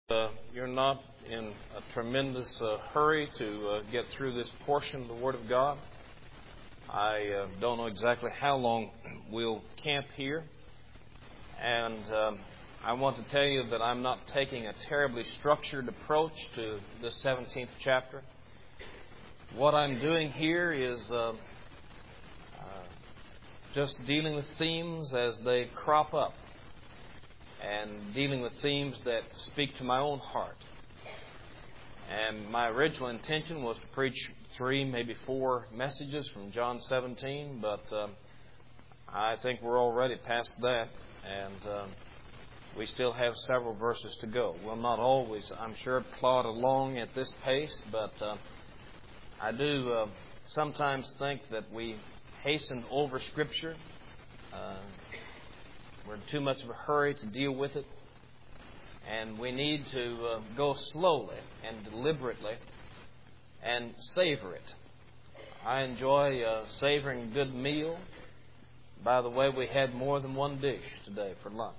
You're not in a tremendous hurry to get through this portion of the Word of God. I don't know exactly how long we'll camp here. And I want to tell you that I'm not taking a terribly structured approach to the 17th chapter. What I'm doing here is just dealing with themes as they crop up, and dealing with themes that speak to my own heart. And my original intention was to preach 3, maybe 4 messages from John 17, but I think we're already past that, and we still have several verses to go. We'll not always, I'm sure, plod along at this pace, but I do sometimes think that we hasten over Scripture. We're in too much of a hurry to deal with it. And we need to go slowly and deliberately and savor it. I enjoy savoring a good meal. By the way, we had more than one dish today for lunch.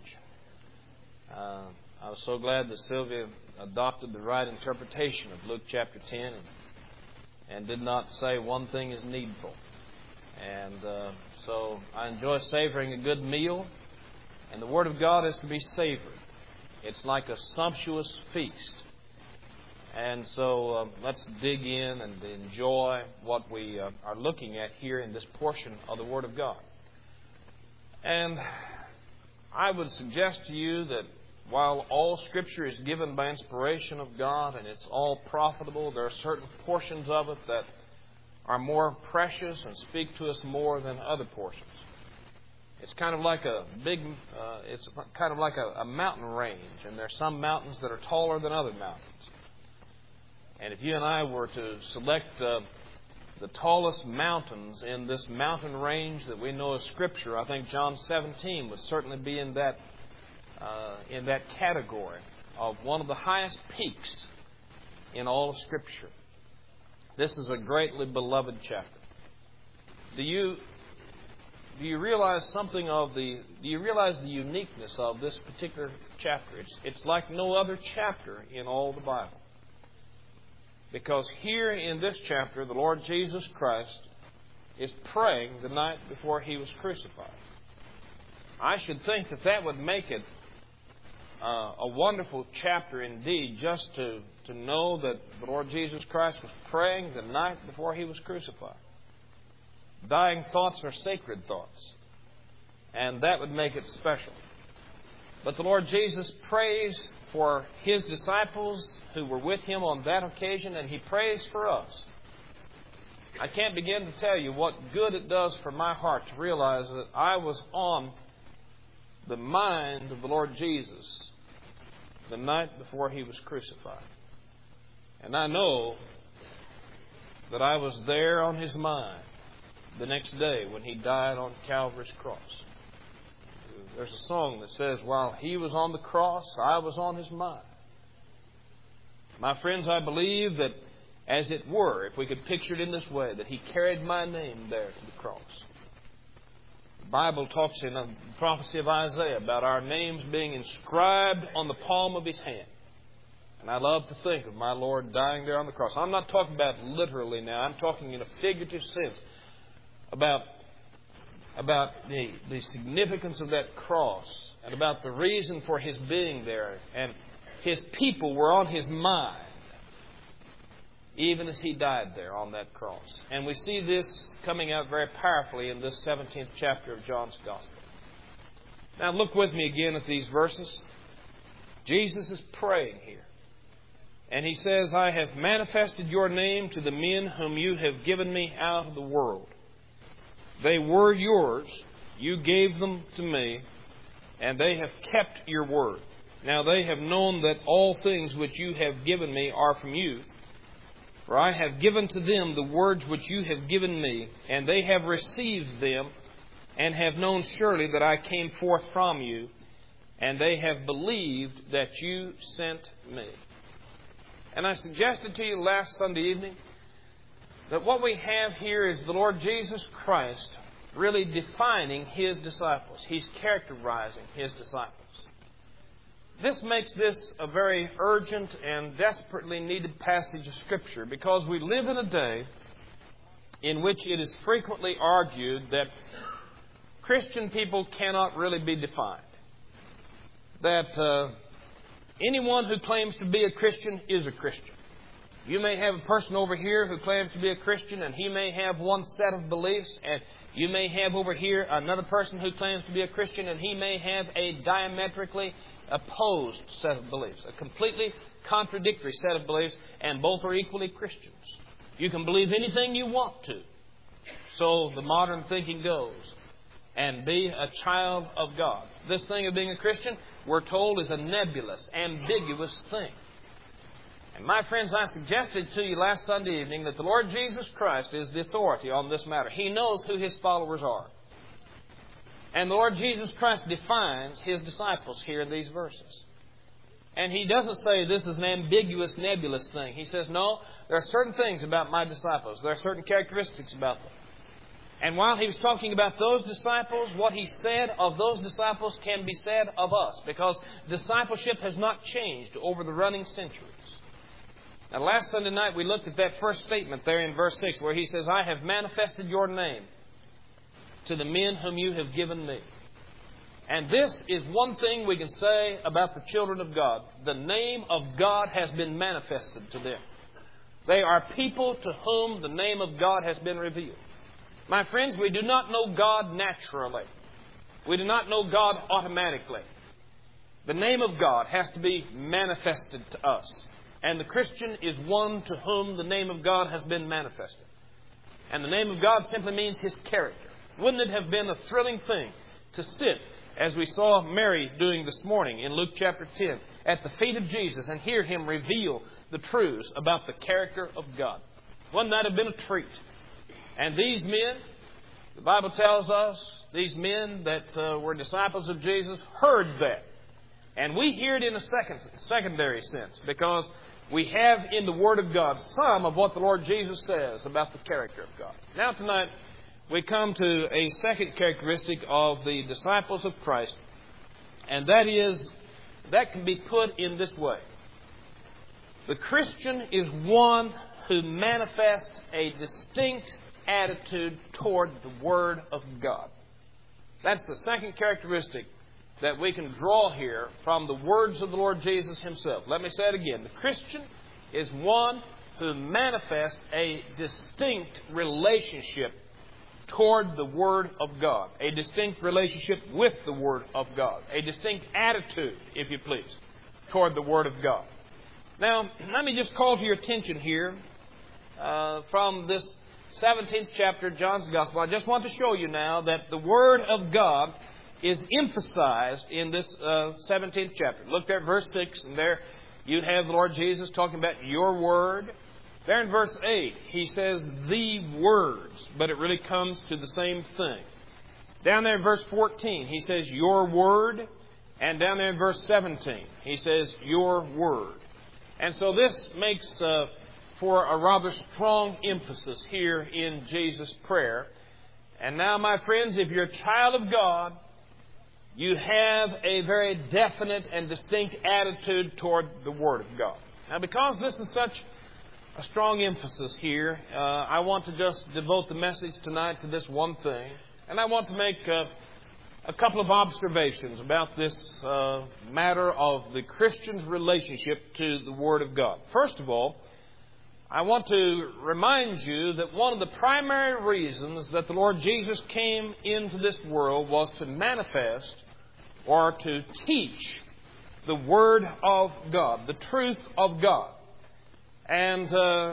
I was so glad that Sylvia adopted the right interpretation of Luke chapter 10 and did not say one thing is needful. And so I enjoy savoring a good meal. And the Word of God is to be savored. It's like a sumptuous feast. And so let's dig in and enjoy what we are looking at here in this portion of the Word of God. And I would suggest to you that while all Scripture is given by inspiration of God and it's all profitable, there are certain portions of it that are more precious and speak to us more than other portions. It's kind of like a mountain range, and there are some mountains that are taller than other mountains. And if you and I were to select the tallest mountains in this mountain range that we know as Scripture, I think John 17 would certainly be in that category of one of the highest peaks in all of Scripture. This is a greatly beloved chapter. Do you realize the uniqueness of this particular chapter? It's like no other chapter in all the Bible. Because here in this chapter, the Lord Jesus Christ is praying the night before He was crucified. I should think that would make it a wonderful chapter indeed, just to know that the Lord Jesus Christ was praying the night before He was crucified. Dying thoughts are sacred thoughts, and that would make it special. But the Lord Jesus prays for His disciples who were with Him on that occasion, and He prays for us. I can't begin to tell you what good it does for my heart to realize that I was on the mind of the Lord Jesus the night before He was crucified. And I know that I was there on His mind the next day when He died on Calvary's cross. There's a song that says, while He was on the cross, I was on His mind. My friends, I believe that, as it were, if we could picture it in this way, that He carried my name there to the cross. The Bible talks in the prophecy of Isaiah about our names being inscribed on the palm of His hand. And I love to think of my Lord dying there on the cross. I'm not talking about literally now. I'm talking in a figurative sense about the significance of that cross and about the reason for His being there. And His people were on His mind even as He died there on that cross. And we see this coming out very powerfully in this 17th chapter of John's Gospel. Now look with me again at these verses. Jesus is praying here. And He says, I have manifested Your name to the men whom You have given Me out of the world. They were Yours. You gave them to Me, and they have kept Your word. Now they have known that all things which You have given Me are from You. For I have given to them the words which You have given Me, and they have received them, and have known surely that I came forth from You, and they have believed that You sent Me. And I suggested to you last Sunday evening that what we have here is the Lord Jesus Christ really defining His disciples. He's characterizing His disciples. This makes this a very urgent and desperately needed passage of Scripture, because we live in a day in which it is frequently argued that Christian people cannot really be defined. That anyone who claims to be a Christian is a Christian. You may have a person over here who claims to be a Christian, and he may have one set of beliefs, and you may have over here another person who claims to be a Christian, and he may have a diametrically opposed set of beliefs, a completely contradictory set of beliefs, and both are equally Christians. You can believe anything you want to, so the modern thinking goes, and be a child of God. This thing of being a Christian, we're told, is a nebulous, ambiguous thing. And my friends, I suggested to you last Sunday evening that the Lord Jesus Christ is the authority on this matter. He knows who His followers are. And the Lord Jesus Christ defines His disciples here in these verses. And He doesn't say this is an ambiguous, nebulous thing. He says, no, there are certain things about my disciples. There are certain characteristics about them. And while He was talking about those disciples, what He said of those disciples can be said of us, because discipleship has not changed over the running centuries. Now, last Sunday night we looked at that first statement there in verse 6 where He says, I have manifested your name to the men whom you have given me. And this is one thing we can say about the children of God. The name of God has been manifested to them. They are people to whom the name of God has been revealed. My friends, we do not know God naturally. We do not know God automatically. The name of God has to be manifested to us. And the Christian is one to whom the name of God has been manifested. And the name of God simply means His character. Wouldn't it have been a thrilling thing to sit, as we saw Mary doing this morning in Luke chapter 10, at the feet of Jesus and hear Him reveal the truths about the character of God? Wouldn't that have been a treat? And these men, the Bible tells us, these men that were disciples of Jesus heard that. And we hear it in a secondary sense, because we have in the Word of God some of what the Lord Jesus says about the character of God. Now tonight, we come to a second characteristic of the disciples of Christ, and that can be put in this way. The Christian is one who manifests a distinct attitude toward the Word of God. That's the second characteristic that we can draw here from the words of the Lord Jesus Himself. Let me say it again. The Christian is one who manifests a distinct relationship toward the Word of God. A distinct relationship with the Word of God. A distinct attitude, if you please, toward the Word of God. Now, let me just call to your attention here from this 17th chapter of John's Gospel. I just want to show you now that the Word of God is emphasized in this 17th chapter. Look there at verse 6, and there you have the Lord Jesus talking about your Word. There in verse 8, He says the words, but it really comes to the same thing. Down there in verse 14, He says your Word, and down there in verse 17, He says your Word. And so this makes for a rather strong emphasis here in Jesus' prayer. And now, my friends, if you're a child of God, you have a very definite and distinct attitude toward the Word of God. Now, because this is such a strong emphasis here, I want to just devote the message tonight to this one thing. And I want to make a couple of observations about this matter of the Christian's relationship to the Word of God. First of all, I want to remind you that one of the primary reasons that the Lord Jesus came into this world was to manifest or to teach the Word of God, the truth of God. And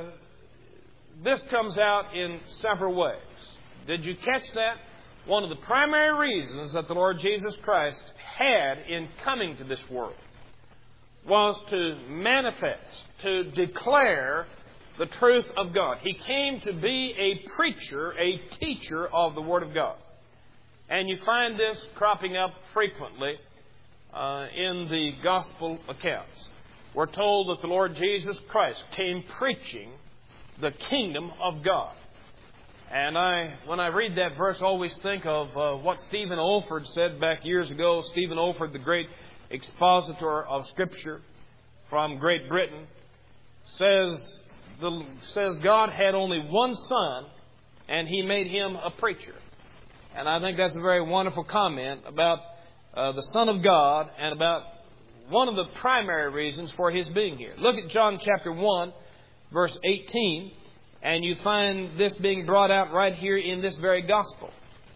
this comes out in several ways. Did you catch that? One of the primary reasons that the Lord Jesus Christ had in coming to this world was to manifest, to declare the truth of God. He came to be a preacher, a teacher of the Word of God. And you find this cropping up frequently in the Gospel accounts. We're told that the Lord Jesus Christ came preaching the kingdom of God. And when I read that verse, I always think of what Stephen Olford said back years ago. Stephen Olford, the great expositor of Scripture from Great Britain, says God had only one Son, and He made Him a preacher. And I think that's a very wonderful comment about the Son of God and about one of the primary reasons for His being here. Look at John chapter 1, verse 18, and you find this being brought out right here in this very gospel.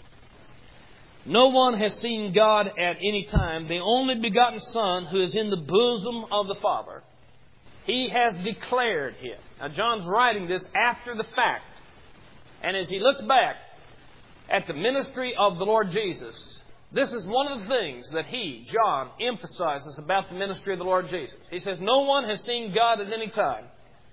No one has seen God at any time. The only begotten Son, who is in the bosom of the Father, He has declared Him. Now, John's writing this after the fact. And as he looks back at the ministry of the Lord Jesus, this is one of the things that he, John, emphasizes about the ministry of the Lord Jesus. He says, no one has seen God at any time,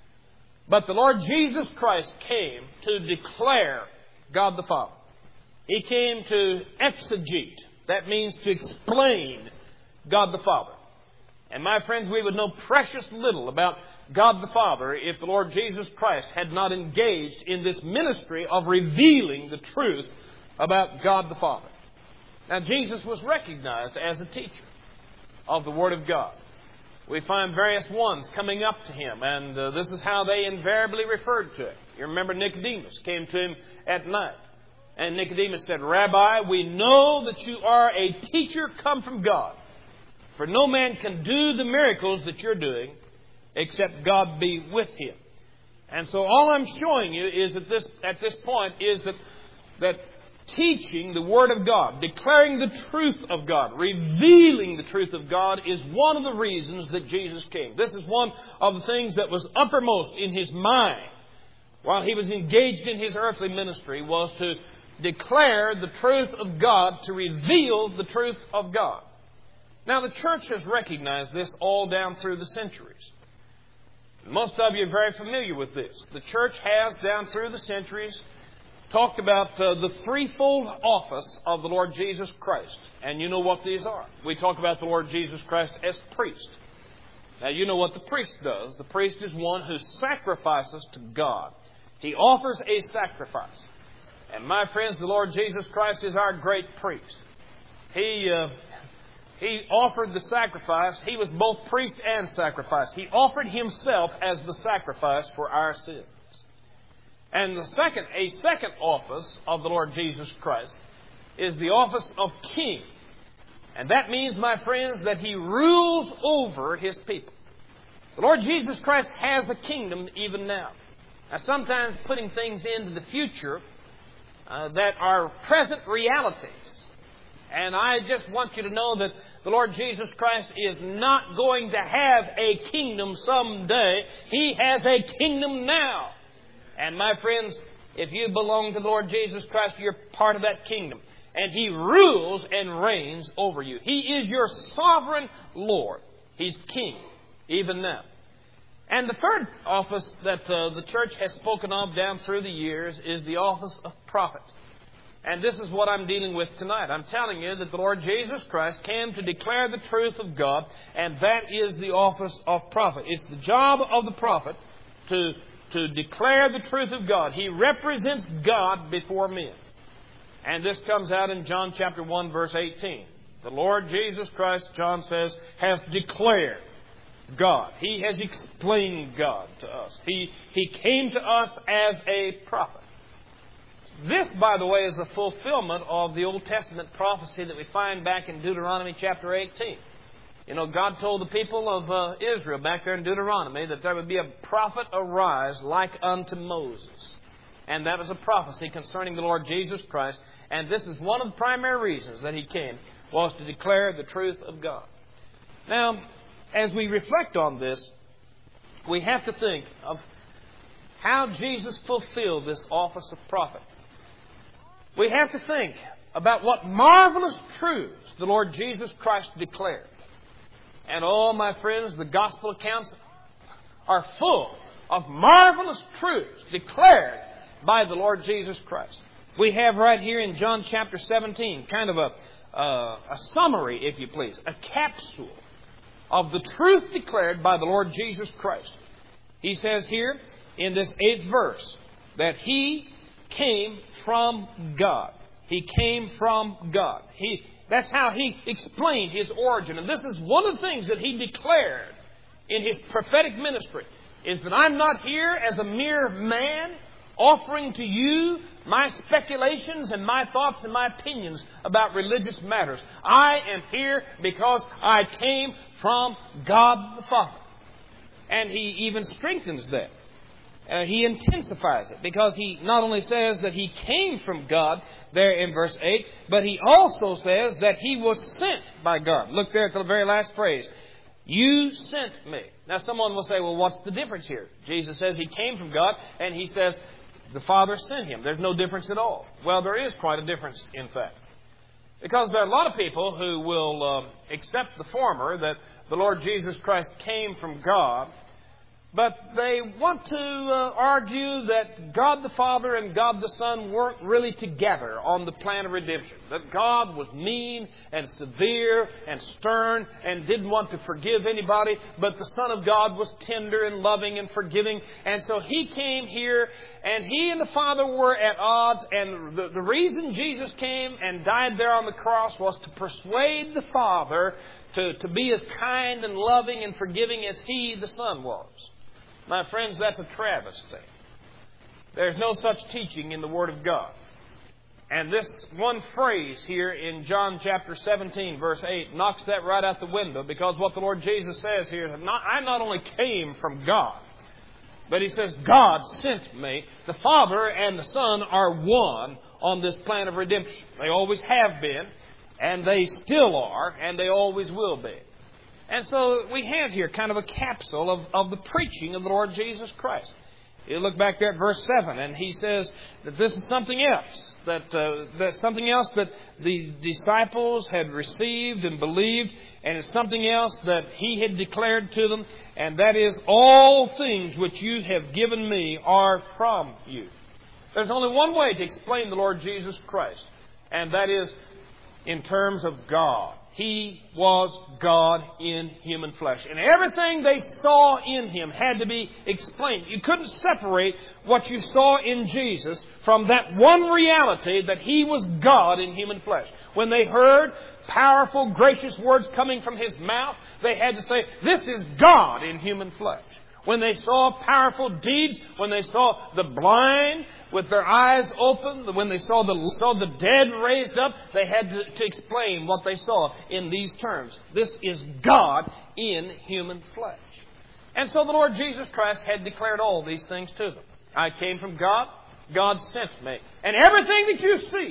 but the Lord Jesus Christ came to declare God the Father. He came to exegete. That means to explain God the Father. And my friends, we would know precious little about God the Father if the Lord Jesus Christ had not engaged in this ministry of revealing the truth about God the Father. Now, Jesus was recognized as a teacher of the Word of God. We find various ones coming up to Him, and this is how they invariably referred to Him. You remember Nicodemus came to Him at night. And Nicodemus said, Rabbi, we know that you are a teacher come from God. For no man can do the miracles that you're doing except God be with him. And so all I'm showing you is at this point is that teaching the Word of God, declaring the truth of God, revealing the truth of God is one of the reasons that Jesus came. This is one of the things that was uppermost in His mind while He was engaged in His earthly ministry, was to declare the truth of God, to reveal the truth of God. Now, the church has recognized this all down through the centuries. Most of you are very familiar with this. The church has, down through the centuries, talked about the threefold office of the Lord Jesus Christ. And you know what these are. We talk about the Lord Jesus Christ as priest. Now, you know what the priest does. The priest is one who sacrifices to God. He offers a sacrifice. And my friends, the Lord Jesus Christ is our great priest. He offered the sacrifice. He was both priest and sacrifice. He offered Himself as the sacrifice for our sins. And a second office of the Lord Jesus Christ is the office of King. And that means, my friends, that He rules over His people. The Lord Jesus Christ has a kingdom even now. Now, sometimes putting things into the future that are present realities. And I just want you to know that the Lord Jesus Christ is not going to have a kingdom someday. He has a kingdom now. And my friends, if you belong to the Lord Jesus Christ, you're part of that kingdom. And He rules and reigns over you. He is your sovereign Lord. He's King, even now. And the third office that the church has spoken of down through the years is the office of prophet. And this is what I'm dealing with tonight. I'm telling you that the Lord Jesus Christ came to declare the truth of God, and that is the office of prophet. It's the job of the prophet to declare the truth of God. He represents God before men. And this comes out in John chapter 1, verse 18. The Lord Jesus Christ, John says, has declared God. He has explained God to us. He came to us as a prophet. This, by the way, is a fulfillment of the Old Testament prophecy that we find back in Deuteronomy chapter 18. You know, God told the people of Israel back there in Deuteronomy that there would be a prophet arise like unto Moses. And that was a prophecy concerning the Lord Jesus Christ. And this is one of the primary reasons that He came, was to declare the truth of God. Now, as we reflect on this, we have to think of how Jesus fulfilled this office of prophet. We have to think about what marvelous truths the Lord Jesus Christ declared. And oh, my friends, the gospel accounts are full of marvelous truths declared by the Lord Jesus Christ. We have right here in John chapter 17 kind of a summary, if you please, a capsule of the truth declared by the Lord Jesus Christ. He says here in this 8th verse that He came from God. He came from God. That's how He explained His origin. And this is one of the things that He declared in His prophetic ministry, is that I'm not here as a mere man offering to you my speculations and my thoughts and my opinions about religious matters. I am here because I came from God the Father. And He even strengthens that. He intensifies it, because He not only says that He came from God there in verse 8, but He also says that He was sent by God. Look there at the very last phrase. You sent me. Now someone will say, well, what's the difference here? Jesus says He came from God, and He says the Father sent Him. There's no difference at all. Well, there is quite a difference, in fact. Because there are a lot of people who will accept the former, that the Lord Jesus Christ came from God, but they want to argue that God the Father and God the Son weren't really together on the plan of redemption. That God was mean and severe and stern and didn't want to forgive anybody, but the Son of God was tender and loving and forgiving. And so He came here, and He and the Father were at odds. And the reason Jesus came and died there on the cross was to persuade the Father to be as kind and loving and forgiving as He, the Son, was. My friends, that's a travesty. There's no such teaching in the Word of God. And this one phrase here in John chapter 17, verse 8, knocks that right out the window, because what the Lord Jesus says here is, I not only came from God, but He says, God sent me. The Father and the Son are one on this plan of redemption. They always have been, and they still are, and they always will be. And so we have here kind of a capsule of the preaching of the Lord Jesus Christ. You look back there at verse 7, and He says that this is something else, that's something else that the disciples had received and believed, and it's something else that He had declared to them, and that is, all things which you have given me are from you. There's only one way to explain the Lord Jesus Christ, and that is in terms of God. He was God in human flesh. And everything they saw in Him had to be explained. You couldn't separate what you saw in Jesus from that one reality that He was God in human flesh. When they heard powerful, gracious words coming from His mouth, they had to say, this is God in human flesh. When they saw powerful deeds, when they saw the blind with their eyes open, when they saw the dead raised up, they had to explain what they saw in these terms. This is God in human flesh. And so the Lord Jesus Christ had declared all these things to them. I came from God. God sent me. And everything that you see,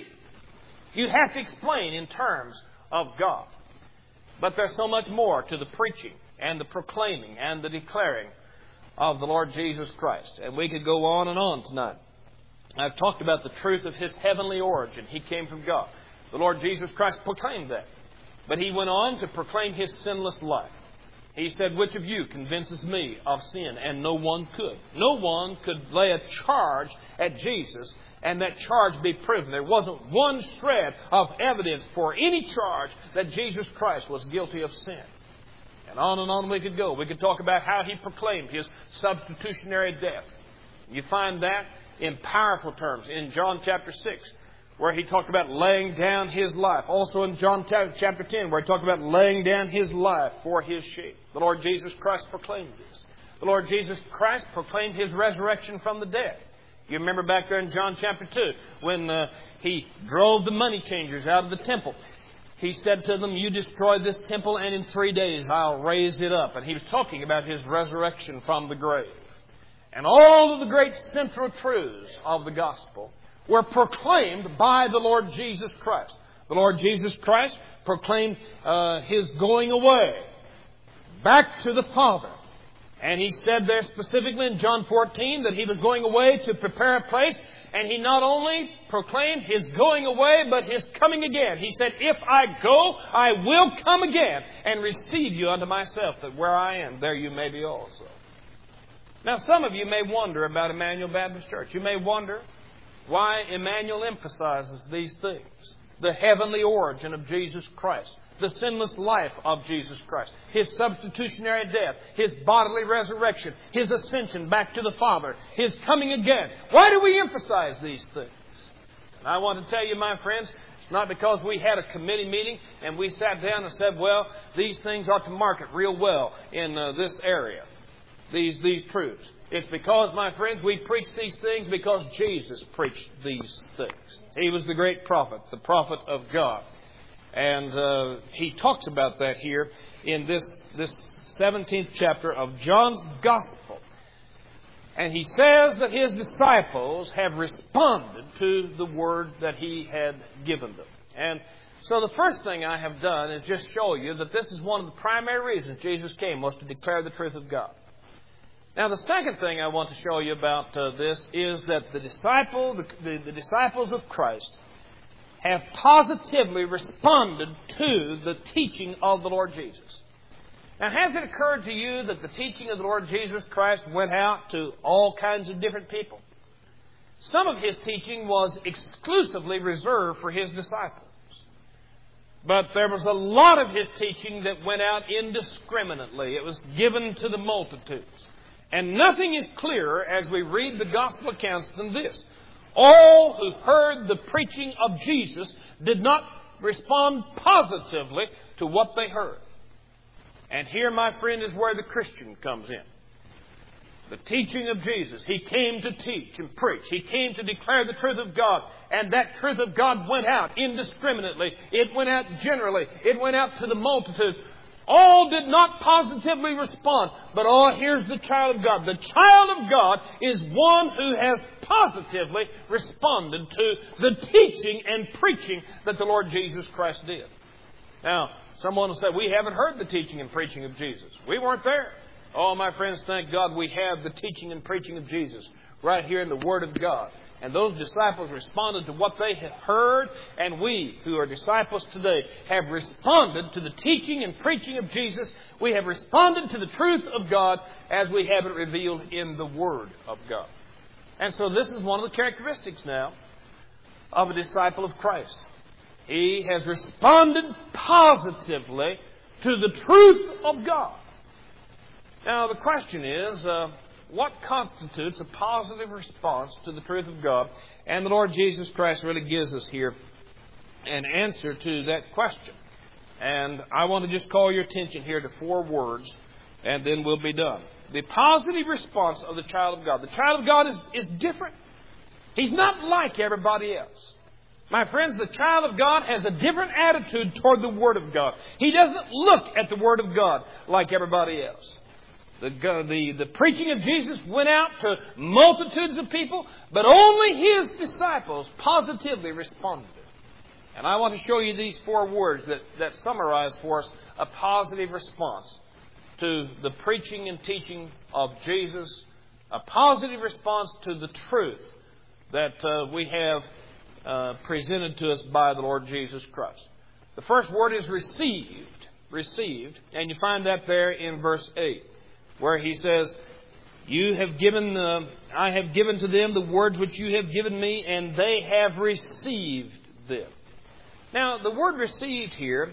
you have to explain in terms of God. But there's so much more to the preaching and the proclaiming and the declaring of the Lord Jesus Christ. And we could go on and on tonight. I've talked about the truth of His heavenly origin. He came from God. The Lord Jesus Christ proclaimed that. But He went on to proclaim His sinless life. He said, which of you convinces me of sin? And no one could. No one could lay a charge at Jesus and that charge be proven. There wasn't one shred of evidence for any charge that Jesus Christ was guilty of sin. And on we could go. We could talk about how He proclaimed His substitutionary death. You find that in powerful terms in John chapter 6, where He talked about laying down His life. Also in John chapter 10, where He talked about laying down His life for His sheep. The Lord Jesus Christ proclaimed this. The Lord Jesus Christ proclaimed His resurrection from the dead. You remember back there in John chapter 2, when He drove the money changers out of the temple. He said to them, you destroy this temple, and in 3 days I'll raise it up. And He was talking about His resurrection from the grave. And all of the great central truths of the gospel were proclaimed by the Lord Jesus Christ. The Lord Jesus Christ proclaimed His going away back to the Father. And He said there specifically in John 14 that He was going away to prepare a place. And He not only proclaimed His going away, but His coming again. He said, if I go, I will come again and receive you unto myself, that where I am, there you may be also. Now, some of you may wonder about Emmanuel Baptist Church. You may wonder why Emmanuel emphasizes these things. The heavenly origin of Jesus Christ. The sinless life of Jesus Christ. His substitutionary death. His bodily resurrection. His ascension back to the Father. His coming again. Why do we emphasize these things? And I want to tell you, my friends, not because we had a committee meeting and we sat down and said, well, these things ought to market real well in this area, these truths. It's because, my friends, we preach these things because Jesus preached these things. He was the great prophet, the prophet of God. And he talks about that here in this 17th chapter of John's Gospel. And he says that his disciples have responded to the word that he had given them. And so the first thing I have done is just show you that this is one of the primary reasons Jesus came, was to declare the truth of God. Now, the second thing I want to show you about this is that the disciples of Christ have positively responded to the teaching of the Lord Jesus. Now, has it occurred to you that the teaching of the Lord Jesus Christ went out to all kinds of different people? Some of His teaching was exclusively reserved for His disciples. But there was a lot of His teaching that went out indiscriminately. It was given to the multitudes. And nothing is clearer as we read the Gospel accounts than this. All who heard the preaching of Jesus did not respond positively to what they heard. And here, my friend, is where the Christian comes in. The teaching of Jesus. He came to teach and preach. He came to declare the truth of God. And that truth of God went out indiscriminately. It went out generally. It went out to the multitudes. All did not positively respond. But here's the child of God. The child of God is one who has positively responded to the teaching and preaching that the Lord Jesus Christ did. Now, someone will say, we haven't heard the teaching and preaching of Jesus. We weren't there. Oh, my friends, thank God we have the teaching and preaching of Jesus right here in the Word of God. And those disciples responded to what they had heard, and we, who are disciples today, have responded to the teaching and preaching of Jesus. We have responded to the truth of God as we have it revealed in the Word of God. And so this is one of the characteristics now of a disciple of Christ. He has responded positively to the truth of God. Now, the question is, what constitutes a positive response to the truth of God? And the Lord Jesus Christ really gives us here an answer to that question. And I want to just call your attention here to 4 words, and then we'll be done. The positive response of the child of God. The child of God is different. He's not like everybody else. My friends, the child of God has a different attitude toward the Word of God. He doesn't look at the Word of God like everybody else. The preaching of Jesus went out to multitudes of people, but only His disciples positively responded. And I want to show you these 4 words that summarize for us a positive response to the preaching and teaching of Jesus, a positive response to the truth that we have presented to us by the Lord Jesus Christ. The first word is received. Received. And you find that there in verse 8, where he says, I have given to them the words which you have given me, and they have received them. Now, the word received here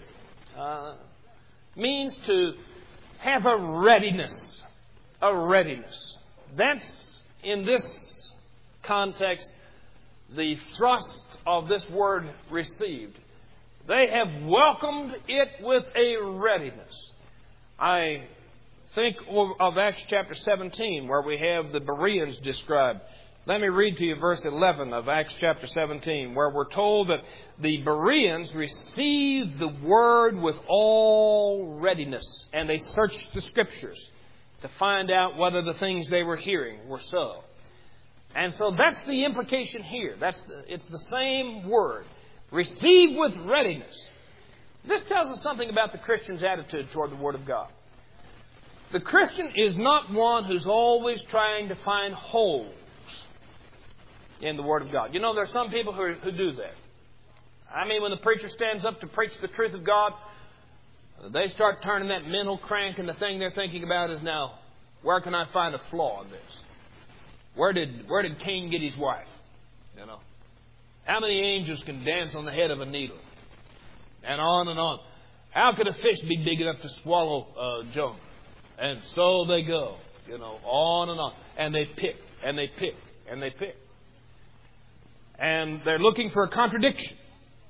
means to have a readiness. A readiness. That's, in this context, the thrust of this word received. They have welcomed it with a readiness. I think of Acts chapter 17, where we have the Bereans described. Let me read to you verse 11 of Acts chapter 17, where we're told that the Bereans received the word with all readiness, and they searched the Scriptures to find out whether the things they were hearing were so. And so that's the implication here. It's the same word. Receive with readiness. This tells us something about the Christian's attitude toward the Word of God. The Christian is not one who's always trying to find holes in the Word of God. You know, there are some people who do that. I mean, when the preacher stands up to preach the truth of God, they start turning that mental crank, and the thing they're thinking about is, now, where can I find a flaw in this? Where did Cain get his wife? You know, how many angels can dance on the head of a needle? And on and on. How could a fish be big enough to swallow Jonah? And so they go, you know, on and on. And they pick, and they pick, and they pick. And they're looking for a contradiction.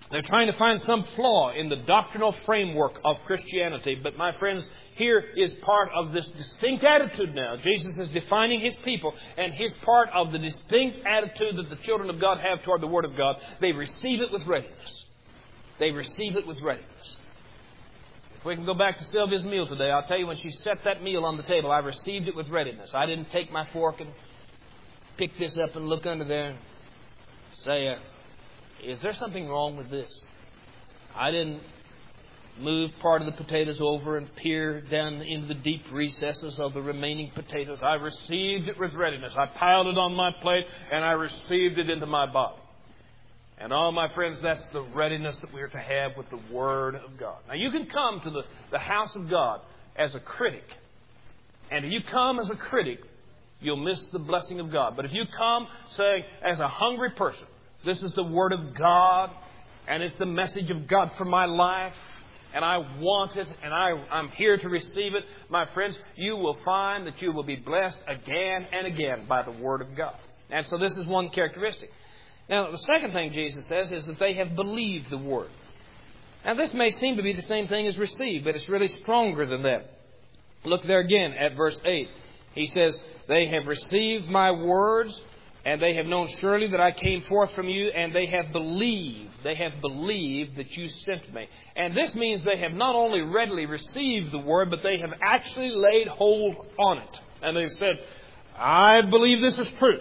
They're trying to find some flaw in the doctrinal framework of Christianity. But my friends, here is part of this distinct attitude now. Jesus is defining His people, and His part of the distinct attitude that the children of God have toward the Word of God. They receive it with readiness. They receive it with readiness. If we can go back to Sylvia's meal today, I'll tell you, when she set that meal on the table, I received it with readiness. I didn't take my fork and pick this up and look under there and say, is there something wrong with this? I didn't move part of the potatoes over and peer down into the deep recesses of the remaining potatoes. I received it with readiness. I piled it on my plate and I received it into my body. And my friends, that's the readiness that we are to have with the Word of God. Now, you can come to the house of God as a critic. And if you come as a critic, you'll miss the blessing of God. But if you come saying, as a hungry person, this is the Word of God, and it's the message of God for my life, and I want it, and I'm here to receive it, my friends, you will find that you will be blessed again and again by the Word of God. And so this is one characteristic. Now, the second thing Jesus says is that they have believed the Word. Now, this may seem to be the same thing as received, but it's really stronger than that. Look there again at verse 8. He says, they have received my words, and they have known surely that I came forth from you, and they have believed. They have believed that you sent me. And this means they have not only readily received the Word, but they have actually laid hold on it. And they've said, I believe this is true.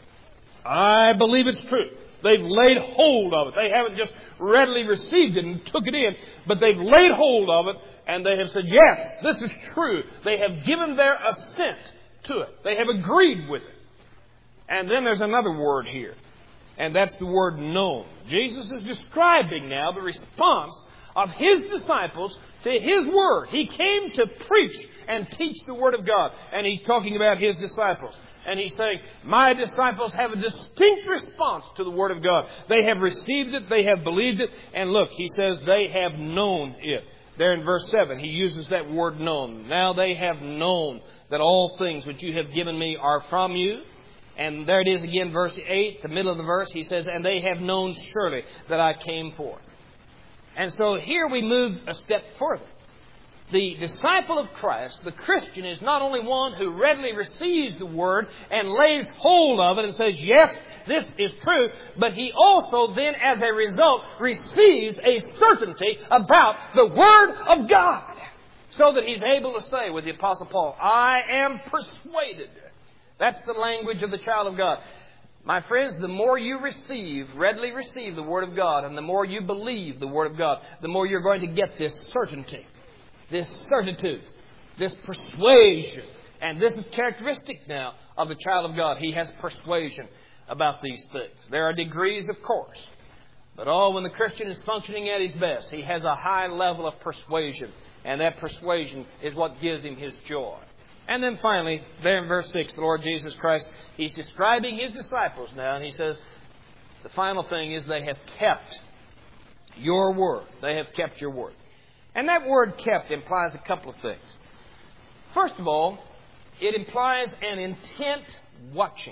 I believe it's true. They've laid hold of it. They haven't just readily received it and took it in, but they've laid hold of it, and they have said, yes, this is true. They have given their assent to it. They have agreed with it. And then there's another word here, and that's the word known. Jesus is describing now the response of His disciples to His Word. He came to preach and teach the Word of God, and He's talking about His disciples. And He's saying, my disciples have a distinct response to the Word of God. They have received it, they have believed it, and look, He says they have known it. There in verse 7, He uses that word known. Now they have known that all things which you have given me are from you. And there it is again, verse 8, the middle of the verse. He says, and they have known surely that I came forth. And so here we move a step further. The disciple of Christ, the Christian, is not only one who readily receives the Word and lays hold of it and says, yes, this is true, but he also then, as a result, receives a certainty about the Word of God. So that he's able to say with the Apostle Paul, I am persuaded. That's the language of the child of God. My friends, the more you readily receive the Word of God, and the more you believe the Word of God, the more you're going to get this certainty, this certitude, this persuasion. And this is characteristic now of the child of God. He has persuasion about these things. There are degrees, of course. But when the Christian is functioning at his best, he has a high level of persuasion. And that persuasion is what gives him his joy. And then finally, there in verse 6, the Lord Jesus Christ, He's describing His disciples now. And He says, the final thing is they have kept your word. They have kept your word. And that word kept implies a couple of things. First of all, it implies an intent watching.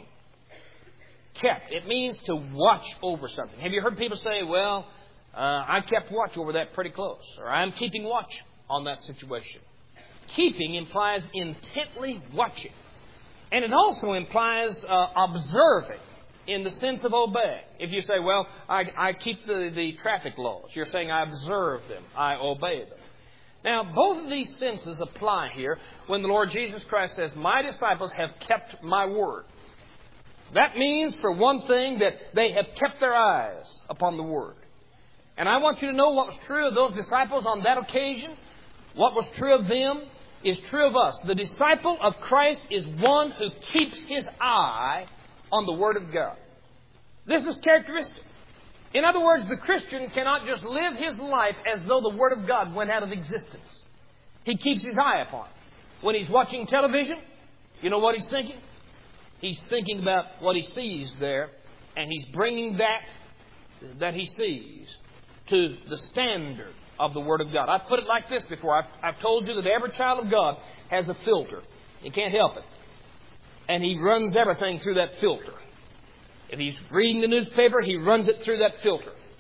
Kept. It means to watch over something. Have you heard people say, well, I kept watch over that pretty close. Or I'm keeping watch on that situation. Keeping implies intently watching. And it also implies observing in the sense of obeying. If you say, well, I keep the traffic laws, you're saying I observe them, I obey them. Now, both of these senses apply here when the Lord Jesus Christ says, my disciples have kept my word. That means, for one thing, that they have kept their eyes upon the Word. And I want you to know what was true of those disciples on that occasion. What was true of them is true of us. The disciple of Christ is one who keeps his eye on the Word of God. This is characteristic. In other words, the Christian cannot just live his life as though the Word of God went out of existence. He keeps his eye upon it. When he's watching television, you know what he's thinking? He's thinking about what he sees there, and he's bringing that he sees to the standard of the Word of God. I've put it like this before. I've told you that every child of God has a filter. He can't help it. And he runs everything through that filter. If he's reading the newspaper, he runs it through that filter.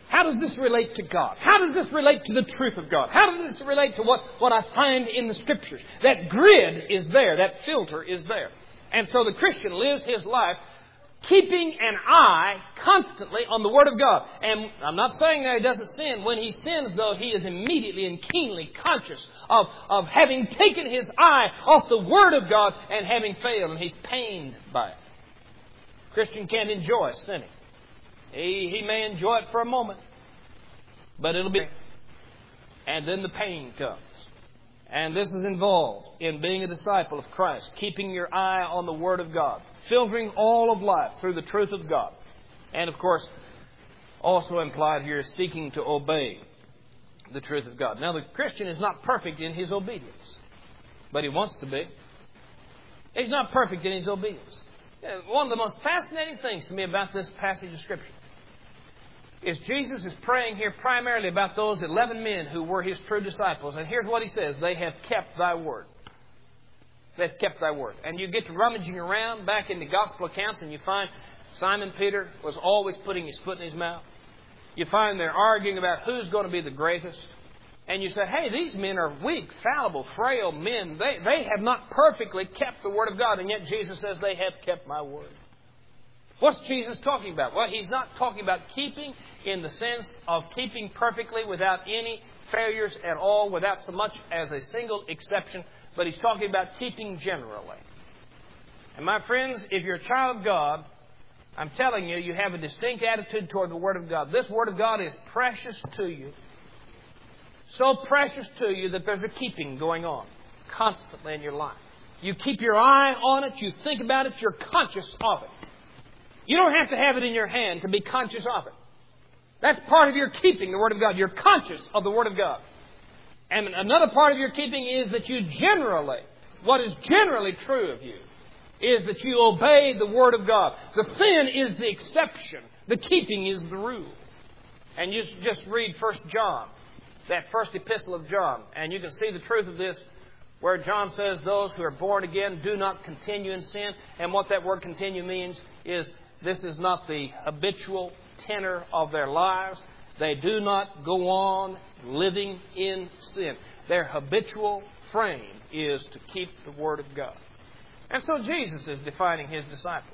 How does this relate to God? How does this relate to the truth of God? How does this relate to what I find in the Scriptures? That grid is there. That filter is there. And so the Christian lives his life keeping an eye constantly on the Word of God. And I'm not saying that he doesn't sin. When he sins, though, he is immediately and keenly conscious of having taken his eye off the Word of God and having failed. And he's pained by it. Christian can't enjoy sinning. He may enjoy it for a moment, but it'll be... And then the pain comes. And this is involved in being a disciple of Christ, keeping your eye on the Word of God, filtering all of life through the truth of God. And, of course, also implied here is seeking to obey the truth of God. Now, the Christian is not perfect in his obedience, but he wants to be. He's not perfect in his obedience. One of the most fascinating things to me about this passage of Scripture is Jesus is praying here primarily about those 11 men who were His true disciples. And here's what He says: they have kept Thy word. They've kept Thy word. And you get to rummaging around back in the Gospel accounts and you find Simon Peter was always putting his foot in his mouth. You find they're arguing about who's going to be the greatest. And you say, hey, these men are weak, fallible, frail men. They have not perfectly kept the Word of God. And yet Jesus says they have kept My word. What's Jesus talking about? Well, He's not talking about keeping in the sense of keeping perfectly without any failures at all, without so much as a single exception. But He's talking about keeping generally. And my friends, if you're a child of God, I'm telling you, you have a distinct attitude toward the Word of God. This Word of God is precious to you. So precious to you that there's a keeping going on constantly in your life. You keep your eye on it. You think about it. You're conscious of it. You don't have to have it in your hand to be conscious of it. That's part of your keeping the Word of God. You're conscious of the Word of God. And another part of your keeping is that you generally, what is generally true of you, is that you obey the Word of God. The sin is the exception. The keeping is the rule. And you just read 1 John, that first epistle of John, and you can see the truth of this where John says those who are born again do not continue in sin. And what that word continue means is this is not the habitual tenor of their lives. They do not go on living in sin. Their habitual frame is to keep the Word of God. And so Jesus is defining His disciples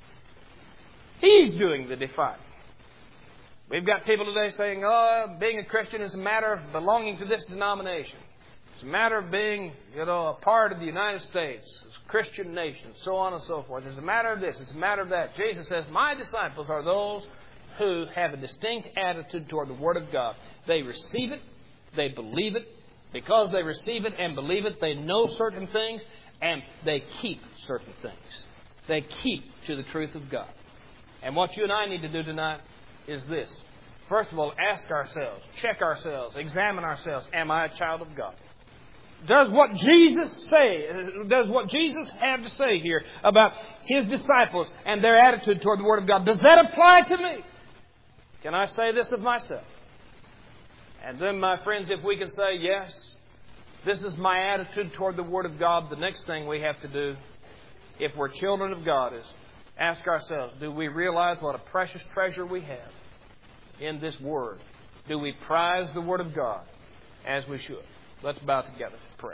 here. He's doing the defining. We've got people today saying, being a Christian is a matter of belonging to this denomination. It's a matter of being, a part of the United States, a Christian nation, so on and so forth. It's a matter of this, it's a matter of that. Jesus says, my disciples are those who have a distinct attitude toward the Word of God. They receive it, they believe it. Because they receive it and believe it, they know certain things, and they keep certain things. They keep to the truth of God. And what you and I need to do tonight is this. First of all, ask ourselves, check ourselves, examine ourselves. Am I a child of God? Does what Jesus have to say here about His disciples and their attitude toward the Word of God, does that apply to me? Can I say this of myself? And then, my friends, if we can say, yes, this is my attitude toward the Word of God, the next thing we have to do, if we're children of God, is ask ourselves, do we realize what a precious treasure we have in this Word? Do we prize the Word of God as we should? Let's bow together for prayer.